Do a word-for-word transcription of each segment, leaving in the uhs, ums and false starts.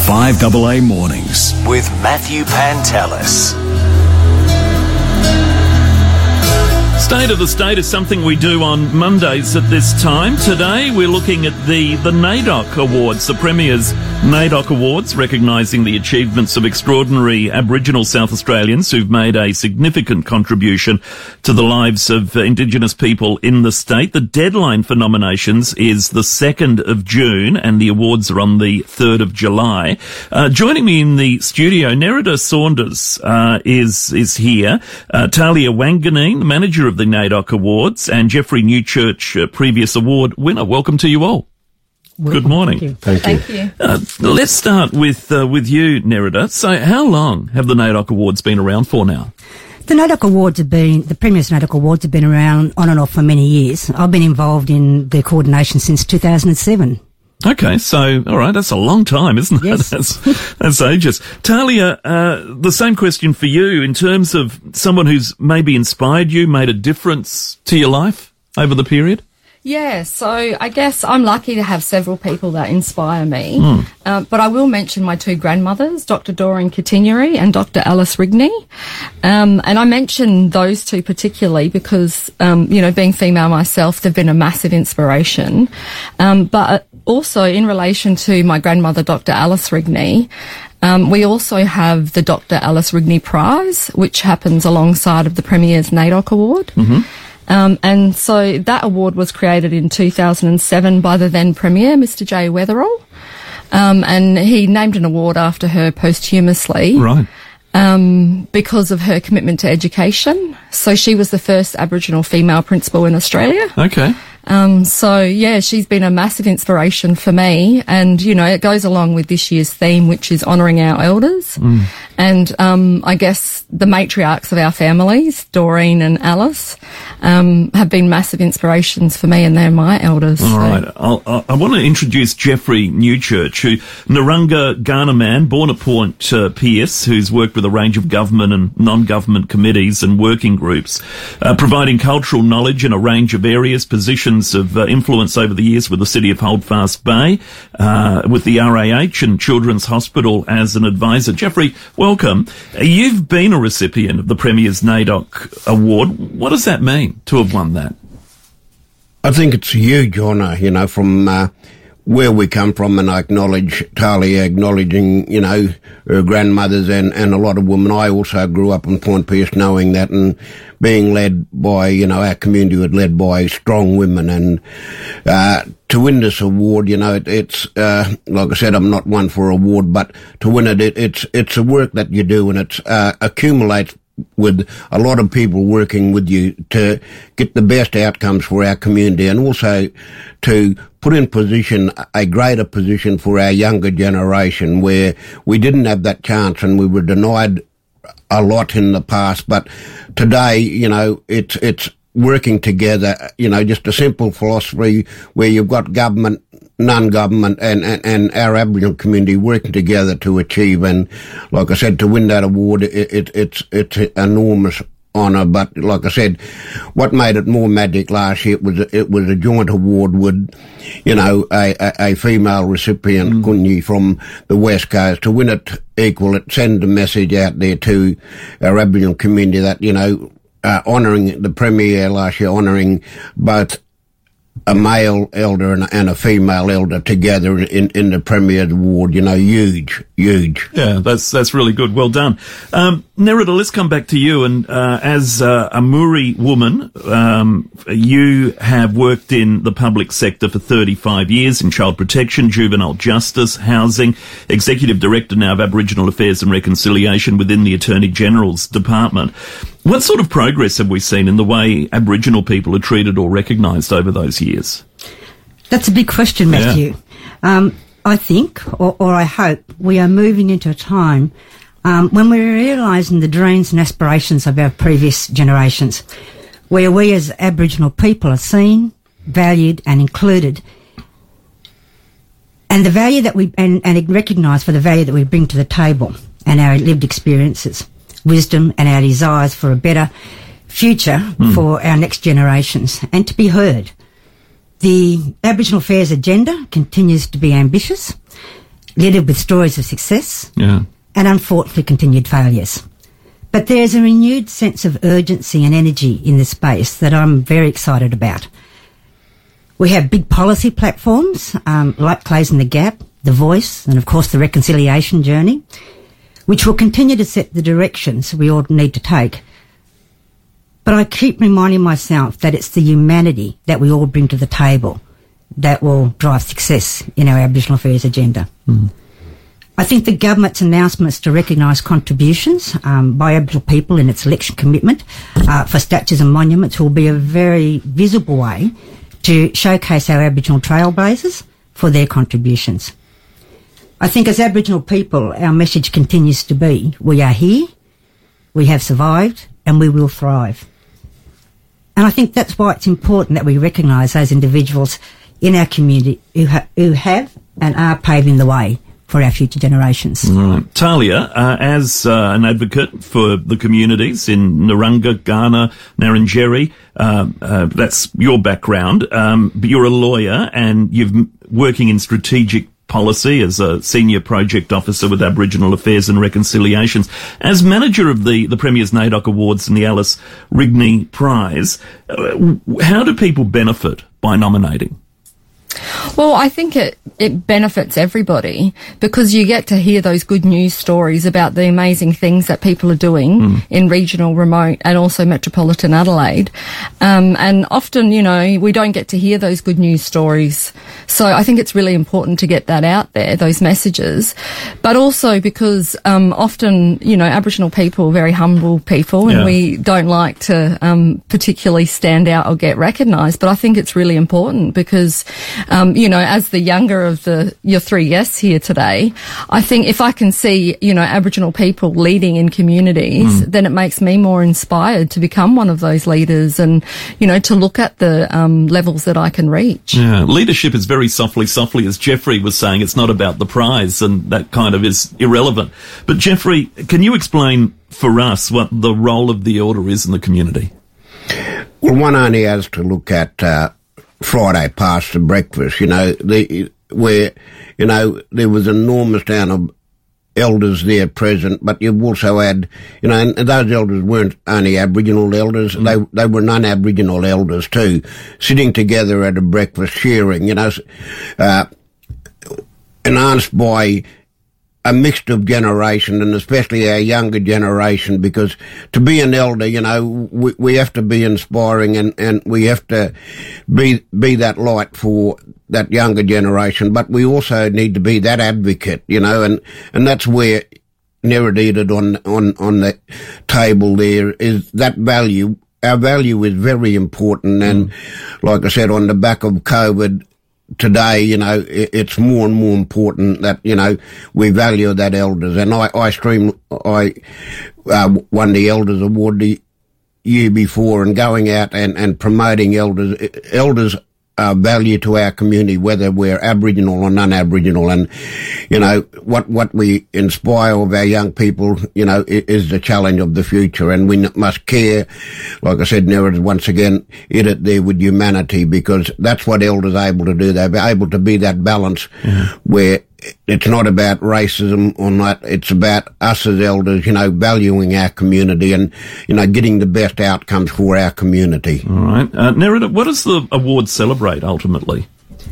five A A Mornings with Matthew Pantelis. State of the State is something we do on Mondays at this time. Today we're looking at the, the NAIDOC Awards, the Premier's NAIDOC Awards, recognising the achievements of extraordinary Aboriginal South Australians who've made a significant contribution to the lives of uh, Indigenous people in the state. The deadline for nominations is the second of June and the awards are on the third of July. Uh, joining me in the studio, Nerida Saunders uh, is, is here. Uh, Talia Wanganeen, the manager of the NAIDOC Awards, and Jeffrey Newchurch, uh, previous award winner. Welcome to you all. Welcome. Good morning. Thank you. Thank you. Thank you. Uh, let's start with uh, with you, Nerida. So how long have the NAIDOC Awards been around for now? The NAIDOC Awards have been, the Premier's NAIDOC Awards have been around on and off for many years. I've been involved in their coordination since two thousand seven. Okay, so, all right, that's a long time, isn't it? Yes. That's, that's ages. Talia, uh, the same question for you in terms of someone who's maybe inspired you, made a difference to your life over the period? Yeah, so I guess I'm lucky to have several people that inspire me. Mm. Uh, but I will mention my two grandmothers, Doctor Doreen Continuary and Doctor Alice Rigney. Um, and I mention those two particularly because, um, you know, being female myself, they've been a massive inspiration. Um, but also in relation to my grandmother, Doctor Alice Rigney, Um, we also have the Doctor Alice Rigney Prize, which happens alongside of the Premier's NAIDOC Award. Mm-hmm. Um, and so that award was created in two thousand seven by the then Premier, Mister Jay Weatherill. Um, and he named an award after her posthumously. Right. Um, because of her commitment to education. So she was the first Aboriginal female principal in Australia. Okay. Um, so yeah, she's been a massive inspiration for me. And, you know, it goes along with this year's theme, which is honouring our elders. Mm. And, um, I guess the matriarchs of our families, Doreen and Alice, um, have been massive inspirations for me, and they're my elders. All so. right. I'll, I'll, I want to introduce Jeffrey Newchurch, who, Narungga Ghana man, born at Port uh, Pierce, who's worked with a range of government and non-government committees and working groups, uh, providing cultural knowledge in a range of areas, positions of uh, influence over the years with the City of Holdfast Bay, uh, with the R A H and Children's Hospital as an advisor. Jeffrey, welcome. Uh, you've been a recipient of the Premier's NAIDOC Award. What does that mean to have won that? I think it's a huge honour, you know, from uh, where we come from, and I acknowledge Talia acknowledging, you know, her grandmothers and, and a lot of women. I also grew up in Point Pierce knowing that, and being led by, you know, our community was led by strong women, and uh, to win this award, you know, it, it's, uh, like I said, I'm not one for award, but to win it, it it's, it's a work that you do, and it's, uh, accumulates with a lot of people working with you to get the best outcomes for our community, and also to put in position, a greater position for our younger generation, where we didn't have that chance and we were denied a lot in the past. But today, you know, it's, it's working together, you know, just a simple philosophy where you've got government, non-government and, and, and our Aboriginal community working together to achieve. And like I said, to win that award, it, it, it's, it's an enormous honour. But like I said, what made it more magic last year, it was, it was a joint award with, you know, a, a, a female recipient, mm. Kunyi, from the West Coast. To win it equal, it sends a message out there to our Aboriginal community that, you know, uh, honouring the Premier last year, honouring both a male elder and a, and a female elder together in, in the Premier's Award, you know, huge, huge. Yeah, that's that's really good. Well done. Um, Nerida, let's come back to you. And uh, as uh, a Muri woman, um, you have worked in the public sector for thirty-five years in child protection, juvenile justice, housing, Executive Director now of Aboriginal Affairs and Reconciliation within the Attorney General's Department. What sort of progress have we seen in the way Aboriginal people are treated or recognised over those years? That's a big question, Matthew. Yeah. Um, I think, or, or I hope, we are moving into a time um, when we're realising the dreams and aspirations of our previous generations, where we as Aboriginal people are seen, valued and included, and the value that we, and, and recognised for the value that we bring to the table and our lived experiences, wisdom and our desires for a better future mm. for our next generations, and to be heard. The Aboriginal Affairs agenda continues to be ambitious, littered with stories of success Yeah. and unfortunately continued failures. But there's a renewed sense of urgency and energy in this space that I'm very excited about. We have big policy platforms um, like Closing the Gap, The Voice, and of course the Reconciliation Journey, which will continue to set the directions we all need to take. But I keep reminding myself that it's the humanity that we all bring to the table that will drive success in our Aboriginal Affairs agenda. Mm. I think the government's announcements to recognise contributions um, by Aboriginal people in its election commitment uh, for statues and monuments will be a very visible way to showcase our Aboriginal trailblazers for their contributions. I think as Aboriginal people, our message continues to be, we are here, we have survived, and we will thrive. And I think that's why it's important that we recognise those individuals in our community who, ha- who have and are paving the way for our future generations. All right. Talia, uh, as uh, an advocate for the communities in Narungga, Ghana, Ngarrindjeri, uh, uh, that's your background, um, but you're a lawyer and you're working in strategic policy as a senior project officer with Aboriginal Affairs and Reconciliations. As manager of the, the Premier's NAIDOC Awards and the Alice Rigney Prize, uh, how do people benefit by nominating? Well, I think it, it benefits everybody because you get to hear those good news stories about the amazing things that people are doing mm. in regional, remote and also metropolitan Adelaide. Um, and often, you know, we don't get to hear those good news stories. So I think it's really important to get that out there, those messages. But also because um, often, you know, Aboriginal people are very humble people and yeah. we don't like to um, particularly stand out or get recognised. But I think it's really important because Um, you know, as the younger of the your three guests here today, I think if I can see, you know, Aboriginal people leading in communities, mm. then it makes me more inspired to become one of those leaders and, you know, to look at the um, levels that I can reach. Yeah, leadership is very softly, softly, as Jeffrey was saying. It's not about the prize, and that kind of is irrelevant. But Jeffrey, can you explain for us what the role of the Order is in the community? Well, one only has to look at uh, Friday past the breakfast, you know, the, where, you know, there was an enormous amount of elders there present, but you've also had, you know, and those elders weren't only Aboriginal elders, mm. they they were non-Aboriginal elders too, sitting together at a breakfast sharing, you know, uh, enhanced by a mix of generation, and especially our younger generation, because to be an elder, you know, we, we have to be inspiring and, and we have to be be that light for that younger generation, but we also need to be that advocate, you know, and, and that's where narrated on, on, on the table there is that value. Our value is very important, and mm. like I said, on the back of COVID, today, you know, it's more and more important that, you know, we value that elders. And I, I stream, I, uh, won the Elders Award the year before, and going out and, and promoting elders, elders are value to our community, whether we're Aboriginal or non-Aboriginal. And, you know, what, what we inspire of our young people, you know, is the challenge of the future. And we must care, like I said, narrative once again, hit it there with humanity, because that's what elders are able to do. They're able to be that balance mm-hmm. where it's not about racism or not. It's about us as elders, you know, valuing our community and, you know, getting the best outcomes for our community. All right. Uh, Nerida, what does the award celebrate ultimately?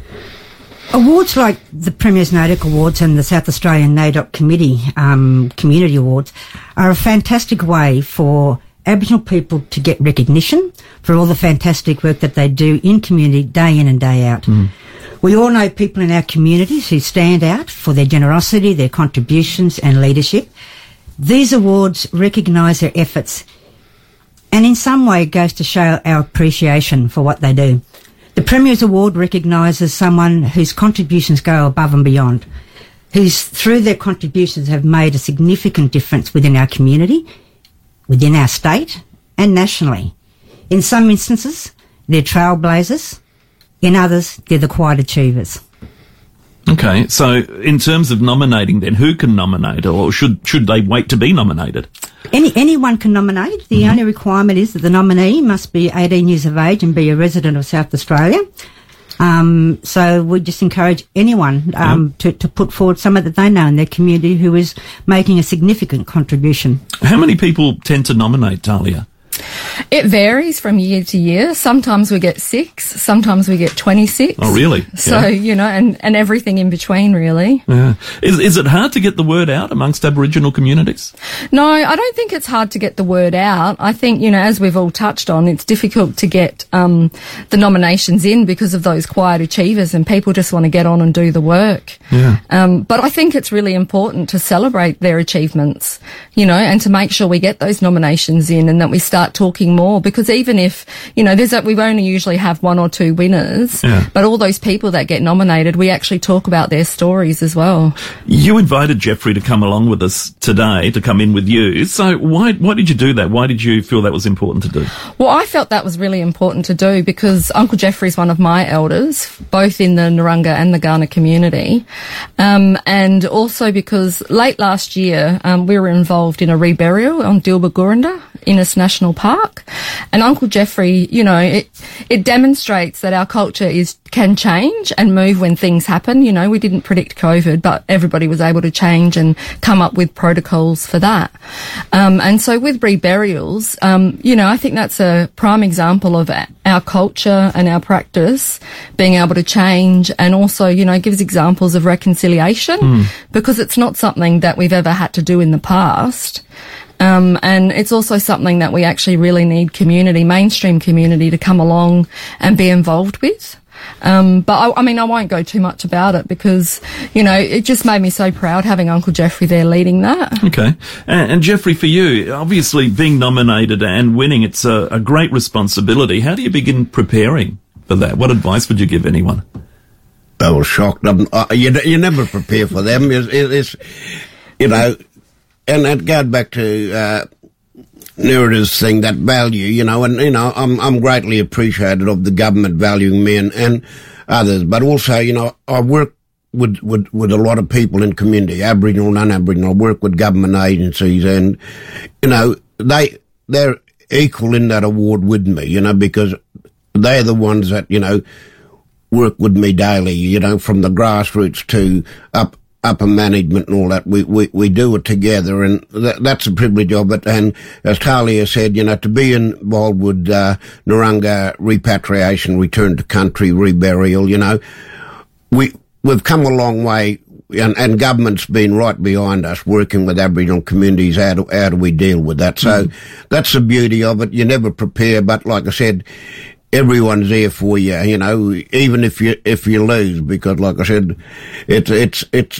Awards like the Premier's NAIDOC Awards and the South Australian NAIDOC Committee um, Community Awards are a fantastic way for Aboriginal people to get recognition for all the fantastic work that they do in community day in and day out. Mm. We all know people in our communities who stand out for their generosity, their contributions and leadership. These awards recognise their efforts, and in some way it goes to show our appreciation for what they do. The Premier's Award recognises someone whose contributions go above and beyond, who's through their contributions have made a significant difference within our community, within our state and nationally. In some instances, they're trailblazers. In others, they're the quiet achievers. Okay, so in terms of nominating then, who can nominate, or should should they wait to be nominated? Any Anyone can nominate. The mm-hmm. only requirement is that the nominee must be eighteen years of age and be a resident of South Australia. Um, so we just encourage anyone um, yep. to, to put forward someone that they know in their community who is making a significant contribution. How many people tend to nominate, Talia? It varies from year to year. Sometimes we get six, sometimes we get twenty-six. Oh, really? So, yeah. you know, and, and everything in between, really. Yeah. Is, is it hard to get the word out amongst Aboriginal communities? No, I don't think it's hard to get the word out. I think, you know, as we've all touched on, it's difficult to get um, the nominations in because of those quiet achievers, and people just want to get on and do the work. Yeah. Um, but I think it's really important to celebrate their achievements, you know, and to make sure we get those nominations in and that we start talking more, because even if, you know, there's a, we only usually have one or two winners, yeah. but all those people that get nominated, we actually talk about their stories as well. You invited Jeffrey to come along with us today, to come in with you. So why why did you do that? Why did you feel that was important to do? Well, I felt that was really important to do because Uncle Jeffrey's one of my elders, both in the Narungga and the Kaurna community. Um, and also because late last year, um, we were involved in a reburial on Dilba-Gurunda, Innes National Park. And Uncle Jeffrey, you know, it, it demonstrates that our culture is can change and move when things happen. You know, we didn't predict COVID, but everybody was able to change and come up with protocols for that. Um, and so with reburials, um, you know, I think that's a prime example of our culture and our practice being able to change, and also, you know, gives examples of reconciliation mm. because it's not something that we've ever had to do in the past. Um, and it's also something that we actually really need community, mainstream community, to come along and be involved with. Um, but I, I mean, I won't go too much about it because, you know, it just made me so proud having Uncle Jeffrey there leading that. Okay. And, and Jeffrey, for you, obviously being nominated and winning, it's a, a great responsibility. How do you begin preparing for that? What advice would you give anyone? I was shocked. I'm, uh, you, you never prepare for them. It's, it's, you know, and it goes back to uh, Nerida's thing, that value, you know, and, you know, I'm I'm greatly appreciated of the government valuing me and, and others. But also, you know, I work with, with, with a lot of people in community, Aboriginal, non-Aboriginal. I work with government agencies and, you know, they, they're equal in that award with me, you know, because they're the ones that, you know, work with me daily, you know, from the grassroots to up upper management and all that. We, we, we do it together, and that, that's a privilege of it. And as Talia said, you know, to be involved with uh, Narungga repatriation, return to country, reburial, you know, we, we've come a long way, and, and government's been right behind us working with Aboriginal communities. How do, how do we deal with that? So mm-hmm. that's the beauty of it. You never prepare, but like I said, everyone's there for you, you know, even if you, if you lose, because like I said, it's, it's, it's,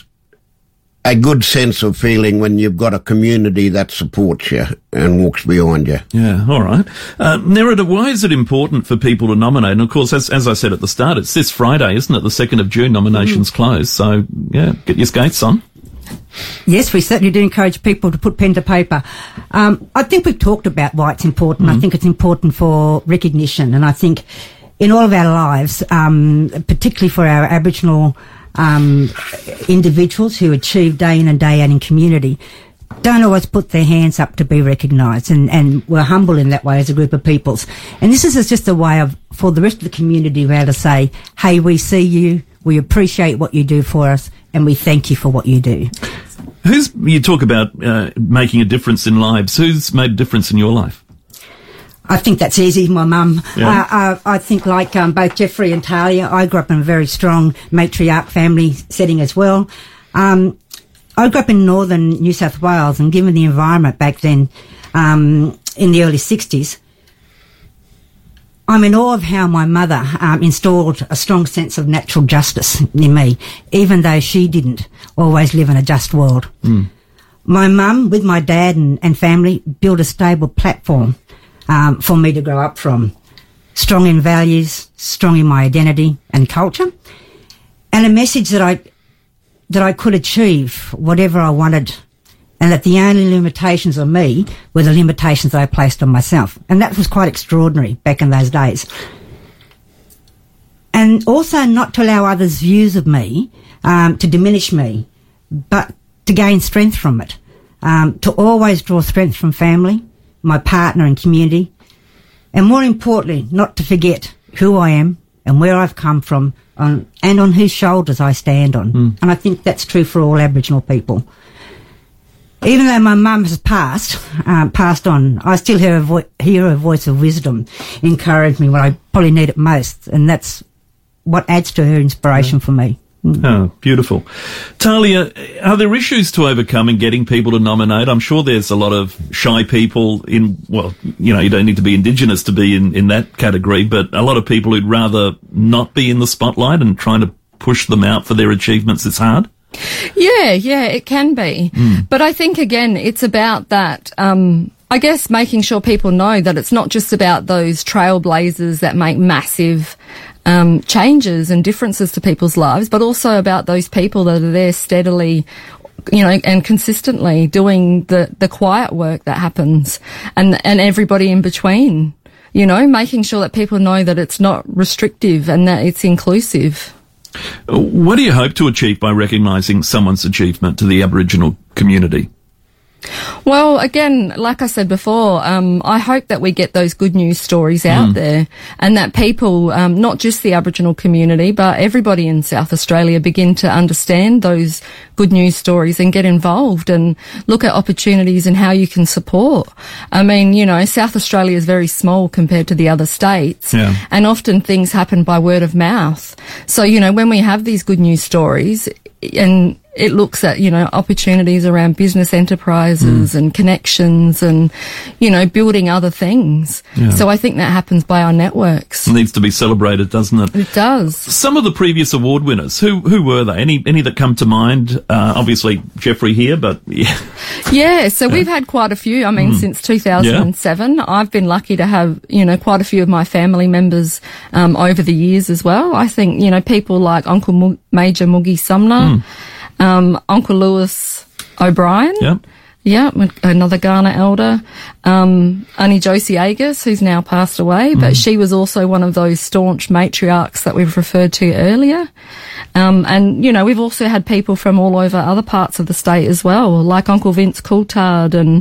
a good sense of feeling when you've got a community that supports you and walks behind you. Yeah, all right. Uh, Nerida, why is it important for people to nominate? And of course, as, as I said at the start, it's this Friday, isn't it? The second of June, nominations mm. close. So, yeah, get your skates on. Yes, we certainly do encourage people to put pen to paper. Um, I think we've talked about why it's important. Mm. I think it's important for recognition. And I think in all of our lives, um, particularly for our Aboriginal Um, individuals who achieve day in and day out in community, don't always put their hands up to be recognised, and, and we're humble in that way as a group of peoples. And this is just a way of, for the rest of the community to be able to say, hey, we see you, we appreciate what you do for us, and we thank you for what you do. Who's, you talk about uh, making a difference in lives. Who's made a difference in your life? I think that's easy. My mum. Yeah. Uh, uh, I think like um, both Jeffrey and Talia, I grew up in a very strong matriarch family setting as well. Um, I grew up in northern New South Wales, and given the environment back then, um, in the early sixties, I'm in awe of how my mother um, installed a strong sense of natural justice in me, even though she didn't always live in a just world. Mm. My mum, with my dad and, and family, built a stable platform Um, for me to grow up from, strong in values, strong in my identity and culture, and a message that I that I could achieve whatever I wanted, and that the only limitations on me were the limitations that I placed on myself, and that was quite extraordinary back in those days. And also not to allow others' views of me um, to diminish me, but to gain strength from it, um, to always draw strength from family, my partner and community, and more importantly, not to forget who I am, and where I've come from, on, and on whose shoulders I stand on. Mm. And I think that's true for all Aboriginal people. Even though my mum has passed, um, passed on, I still hear a, vo- hear a voice of wisdom encourage me when I probably need it most, and that's what adds to her inspiration yeah. for me. Mm. Oh, beautiful. Talia, are there issues to overcome in getting people to nominate? I'm sure there's a lot of shy people in, well, you know, you don't need to be Indigenous to be in, in that category, but a lot of people who'd rather not be in the spotlight, and trying to push them out for their achievements is hard. Yeah, yeah, it can be. Mm. But I think, again, it's about that, um, I guess, making sure people know that it's not just about those trailblazers that make massive um, changes and differences to people's lives, but also about those people that are there steadily, you know, and consistently doing the, the quiet work that happens, and, and everybody in between, you know, making sure that people know that it's not restrictive and that it's inclusive. What do you hope to achieve by recognising someone's achievement to the Aboriginal community? Well, again, like I said before, um, I hope that we get those good news stories out mm. there, and that people, um, not just the Aboriginal community, but everybody in South Australia, begin to understand those good news stories and get involved and look at opportunities and how you can support. I mean, you know, South Australia is very small compared to the other states, yeah. and often things happen by word of mouth. So, you know, when we have these good news stories, and it looks at, you know, opportunities around business enterprises mm. and connections and, you know, building other things. Yeah. So I think that happens by our networks. It needs to be celebrated, doesn't it? It does. Some of the previous award winners, who who were they? Any any that come to mind? Uh, obviously Jeffrey here, but yeah. Yeah, so yeah. we've had quite a few. I mean, mm. since two thousand seven, yeah. I've been lucky to have, you know, quite a few of my family members um, over the years as well. I think, you know, people like Uncle Mo- Major Moogie Sumner, mm. Um, Uncle Lewis O'Brien. Yep. Yeah, another Kaurna elder. Um, Auntie Josie Agus, who's now passed away, but mm. she was also one of those staunch matriarchs that we've referred to earlier. Um, and, you know, we've also had people from all over other parts of the state as well, like Uncle Vince Coulthard and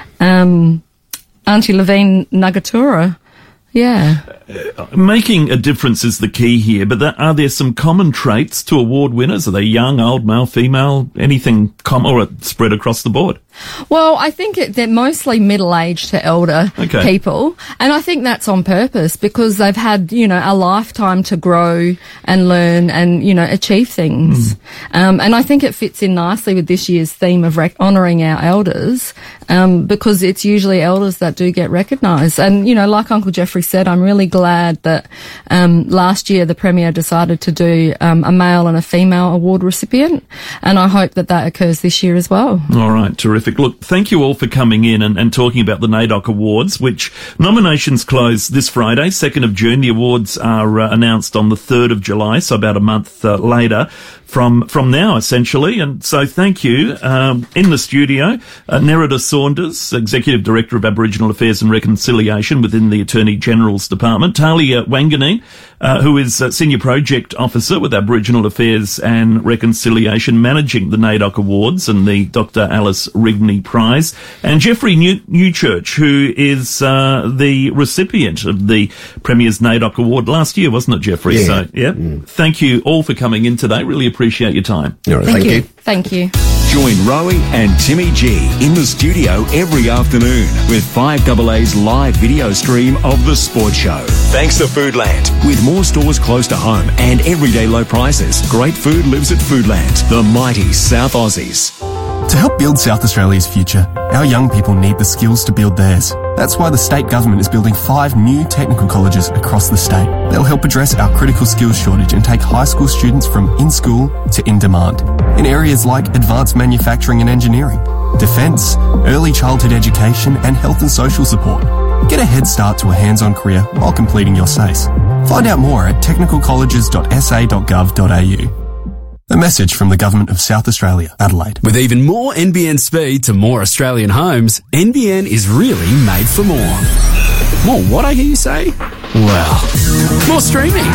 um, Auntie Levine Nagatura. Yeah. Uh, making a difference is the key here, but that, are there some common traits to award winners? Are they young, old, male, female, anything common, or spread across the board? Well, I think it, they're mostly middle-aged to elder okay. people, and I think that's on purpose because they've had, you know, a lifetime to grow and learn and, you know, achieve things. Mm. Um, and I think it fits in nicely with this year's theme of rec- honouring our elders, um, because it's usually elders that do get recognised. And, you know, like Uncle Jeffrey said, I'm really glad that um, last year the Premier decided to do um, a male and a female award recipient, and I hope that that occurs this year as well. All right, terrific. Look, thank you all for coming in and, and talking about the NAIDOC Awards, which nominations close this Friday, second of June. The awards are uh, announced on the third of July, so about a month uh, later from from now, essentially. And so thank you. Um, in the studio, uh, Nerida Saunders, Executive Director of Aboriginal Affairs and Reconciliation within the Attorney-General's Department. Talia Wanganeen, uh, who is uh, Senior Project Officer with Aboriginal Affairs and Reconciliation, managing the NAIDOC Awards and the Doctor Alice Rigney Prize. And Jeffrey New- Newchurch, who is uh, the recipient of the Premier's NAIDOC Award last year, wasn't it, Jeffrey? Yeah. So, yeah. Mm. Thank you all for coming in today. Really appreciate your time. All right, thank, thank you. you. Thank you. Join Rowie and Timmy G in the studio every afternoon with five A A's live video stream of The Sport Show. Thanks to Foodland. With more stores close to home and everyday low prices, great food lives at Foodland, the mighty South Aussies. To help build South Australia's future, our young people need the skills to build theirs. That's why the state government is building five new technical colleges across the state. They'll help address our critical skills shortage and take high school students from in-school to in-demand in areas like advanced manufacturing and engineering, defence, early childhood education and health and social support. Get a head start to a hands-on career while completing your S A C E. Find out more at technical colleges dot s a dot gov dot a u. A message from the Government of South Australia, Adelaide. With even more N B N speed to more Australian homes, N B N is really made for more. More what, I hear you say? Well, more streaming.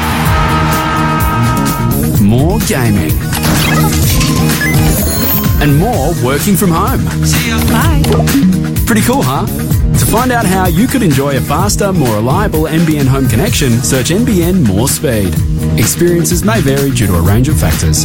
More gaming. And more working from home. See ya. Bye. Pretty cool, huh? To find out how you could enjoy a faster, more reliable N B N home connection, search N B N More Speed. Experiences may vary due to a range of factors.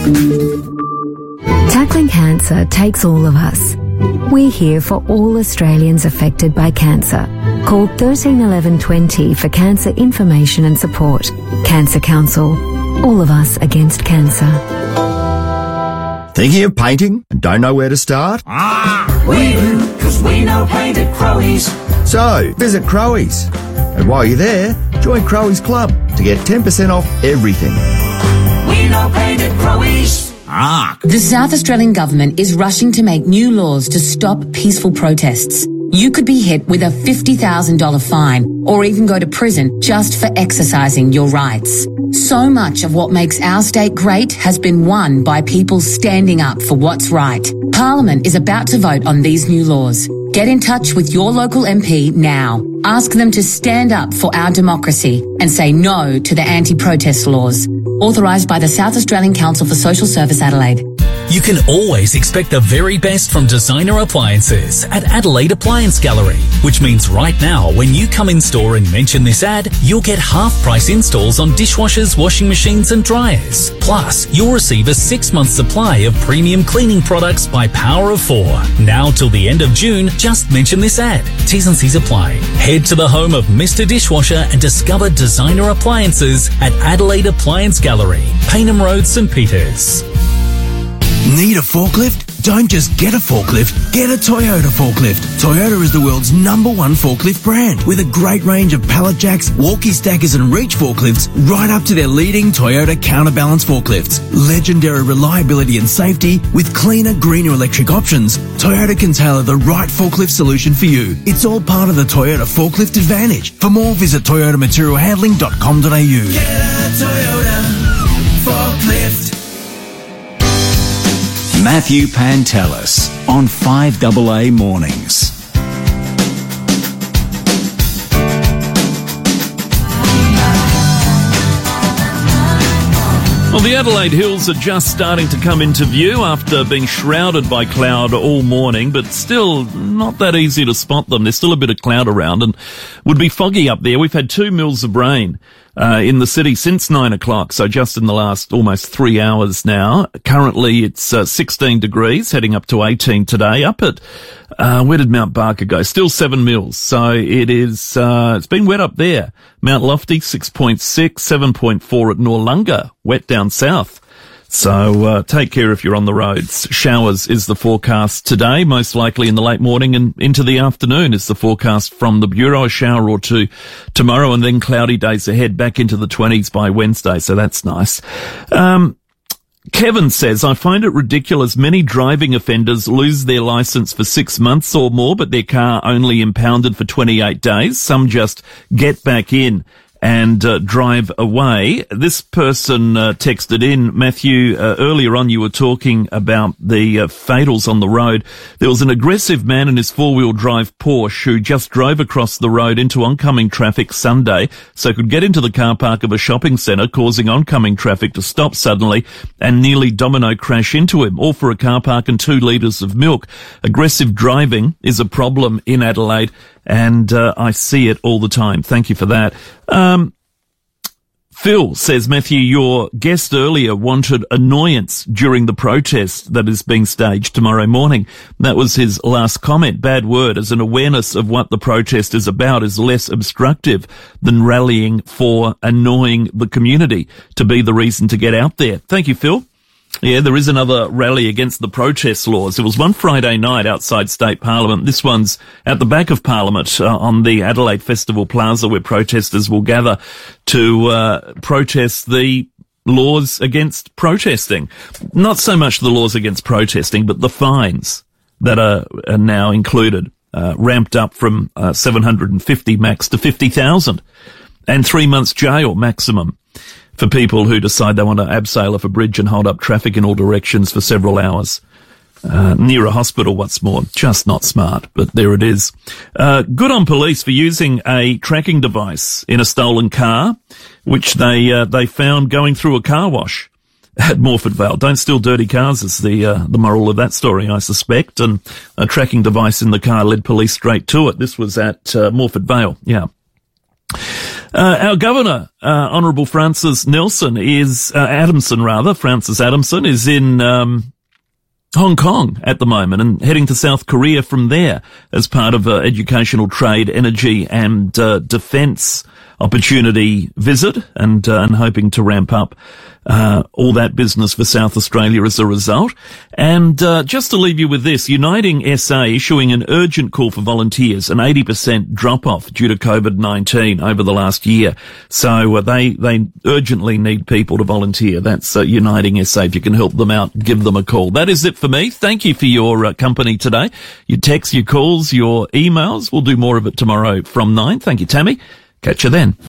Tackling cancer takes all of us. We're here for all Australians affected by cancer. Call thirteen eleven twenty for cancer information and support. Cancer Council. All of us against cancer. Thinking of painting and don't know where to start? Ah, we do, because we know paint at Crowies. So, visit Crowies. And while you're there, join Crowies Club to get ten percent off everything. We know paint at Crowies. Ah. The South Australian Government is rushing to make new laws to stop peaceful protests. You could be hit with a fifty thousand dollars fine or even go to prison just for exercising your rights. So much of what makes our state great has been won by people standing up for what's right. Parliament is about to vote on these new laws. Get in touch with your local M P now. Ask them to stand up for our democracy and say no to the anti-protest laws. Authorised by the South Australian Council for Social Service Adelaide. You can always expect the very best from designer appliances at Adelaide Appliance Gallery, which means right now when you come in store and mention this ad, you'll get half price installs on dishwashers, washing machines and dryers. Plus, you'll receive a six month supply of premium cleaning products by Power of Four. Now till the end of June, just mention this ad. T's and C's apply. Head to the home of Mister Dishwasher and discover designer appliances at Adelaide Appliance Gallery, Paynham Road, St Peters. Need a forklift? Don't just get a forklift, get a Toyota forklift. Toyota is the world's number one forklift brand with a great range of pallet jacks, walkie stackers and reach forklifts right up to their leading Toyota counterbalance forklifts. Legendary reliability and safety with cleaner, greener electric options. Toyota can tailor the right forklift solution for you. It's all part of the Toyota Forklift Advantage. For more, visit toyota material handling dot com dot a u. Get a Toyota forklift. Matthew Pantelis on five A A Mornings. Well, the Adelaide Hills are just starting to come into view after being shrouded by cloud all morning, but still not that easy to spot them. There's still a bit of cloud around and would be foggy up there. We've had two mils of rain uh, in the city since nine o'clock, so just in the last almost three hours now. Currently it's uh, sixteen degrees, heading up to eighteen today. Up at, uh, where did Mount Barker go? Still seven mils, so it is, uh, it's been wet up there. Mount Lofty, six point six, seven point four at Noarlunga, wet down south. So uh, take care if you're on the roads. Showers is the forecast today, most likely in the late morning and into the afternoon is the forecast from the Bureau. A shower or two tomorrow and then cloudy days ahead, back into the twenties by Wednesday, so that's nice. Um, Kevin says, I find it ridiculous many driving offenders lose their licence for six months or more, but their car only impounded for twenty-eight days. Some just get back in and uh, drive away. This person uh, texted in, Matthew, uh, earlier on you were talking about the uh, fatals on the road. There was an aggressive man in his four-wheel drive Porsche who just drove across the road into oncoming traffic Sunday, so could get into the car park of a shopping centre, causing oncoming traffic to stop suddenly and nearly domino crash into him, all for a car park and two litres of milk. Aggressive driving is a problem in Adelaide, and uh, I see it all the time. Thank you for that. Um, Phil says, Matthew, your guest earlier wanted annoyance during the protest that is being staged tomorrow morning. That was his last comment. Bad word, as an awareness of what the protest is about is less obstructive than rallying for annoying the community to be the reason to get out there. Thank you, Phil. Yeah, there is another rally against the protest laws. There was one Friday night outside State Parliament. This one's at the back of Parliament uh, on the Adelaide Festival Plaza, where protesters will gather to uh, protest the laws against protesting. Not so much the laws against protesting, but the fines that are, are now included, uh, ramped up from uh, seven hundred fifty max to fifty thousand, and three months jail maximum for people who decide they want to abseil off a bridge and hold up traffic in all directions for several hours. Uh, near a hospital, what's more. Just not smart, but there it is. Uh, good on police for using a tracking device in a stolen car, which they, uh, they found going through a car wash. at Morford Vale. Don't steal dirty cars is the uh, the moral of that story, I suspect. And a tracking device in the car led police straight to it. This was at uh, Morford Vale, yeah. Uh, our governor, uh, Honourable Francis Nelson is, uh, Adamson rather, Francis Adamson is in, um, Hong Kong at the moment and heading to South Korea from there as part of an educational, trade, energy and, uh, defence opportunity visit and, uh, and hoping to ramp up, uh, all that business for South Australia as a result. And, uh, just to leave you with this, Uniting S A issuing an urgent call for volunteers, an eighty percent drop off due to COVID nineteen over the last year. So, uh, they, they urgently need people to volunteer. That's, uh, Uniting S A. If you can help them out, give them a call. That is it for me. Thank you for your uh, company today. Your texts, your calls, your emails. We'll do more of it tomorrow from nine. Thank you, Tammy. Catch you then.